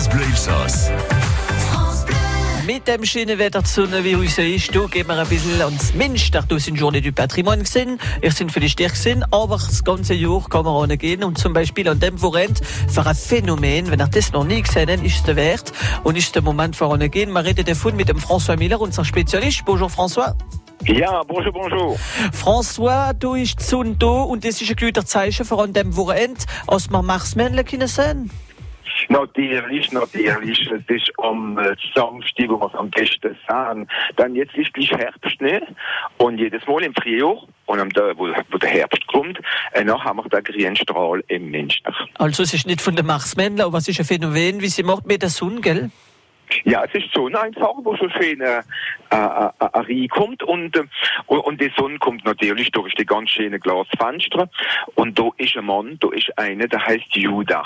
France Bleu Elsass. Mit dem schönen Wetter zu wie heute ist, da gehen wir ein bisschen ans Münster. Da sind Journée du Patrimoine gesehen. Ich sind vielleicht stärker gesehen, aber das ganze Jahr kann man gehen. Und zum Beispiel an dem Wochenende für ein Phänomen, wenn ihr das noch nie gesehen habt, ist es der Wert und ist der Moment für gehen. Wir reden davon mit dem François Miller, unser Spezialist. Bonjour François. Ja, bonjour. François, du ist die Sonne da und das ist ein guter Zeichen für an dem Wochenende, als wir Marsmännchen können sehen. Natürlich. Es ist am Samstag, wo wir es am besten sehen. Dann jetzt ist gleich Herbst, ne? Und jedes Mal im Frühjahr, und wo der Herbst kommt, dann haben wir den grünen Strahl im Münster. Also es ist nicht von den Marsmännchen, aber es ist ein Phänomen, wie sie macht mit der Sonne, gell? Ja, es ist die Sonne einfach, wo so schön reinkommt und die Sonne kommt natürlich durch die ganz schönen Glasfenster und da ist ein Mann, da ist einer, der heißt Judah.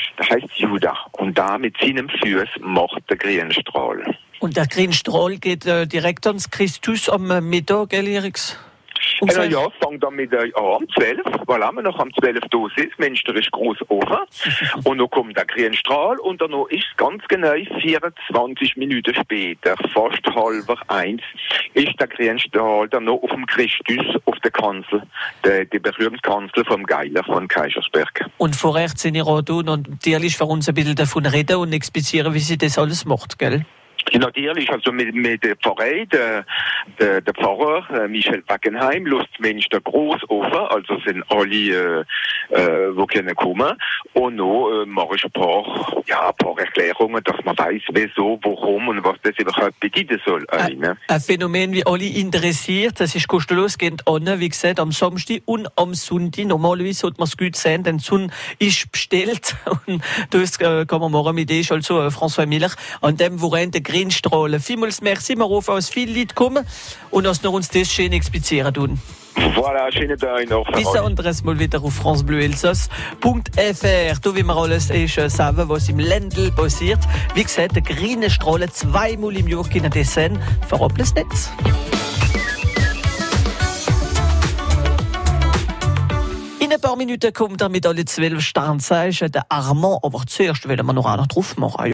Und da mit seinem Fuß macht der grüne Strahl. Und der grüne Strahl geht direkt ans Christus am Mittag, gell, Eriks? Ja, fängt dann mit um 12, weil wir noch am 12 da sind. Münster ist groß offen. Und dann kommt der grüne Strahl und dann ist es ganz genau 24 Minuten später, fast 12:30, ist der grüne Strahl dann noch auf dem Christus, auf der Kanzel, die berühmte Kanzel vom Geiler von Kaisersberg. Und vorher sind ihr auch da und natürlich für uns ein bisschen davon reden und explizieren, wie sie das alles macht, gell? Natürlich, also mit der Pfarrei, der Pfarrer Michel Wackenheim lässt Münster groß offen, also sind alle, wo können kommen. Und noch mache ich ein paar Erklärungen, dass man weiß, wieso, warum und was das überhaupt bedeuten soll. Ein Phänomen, wie alle interessiert, das ist kostenlos, geht an, wie gesagt, am Samstag und am Sonntag. Normalerweise sollte man es gut sehen, denn die Sonne ist bestellt. Und das kann man machen mit dir, also François Miller, an dem Wochenende Grünstrahlen. Vielmals merci, wir rufen aus vielen Leuten kommen und dass wir uns das schön explizieren tun. Voilà, schönen Tag noch. Bis ein anderes Mal wieder auf francebleuelsass.fr. Da will wir alles sagen, was im Ländl passiert. Wie gesagt, der grüne Strahlen 2-mal im Jahr können das sehen. Verrappelt es nicht. In ein paar Minuten kommt er mit alle 12 Sternzeichen der Armand. Aber zuerst wollen wir noch einen drauf machen.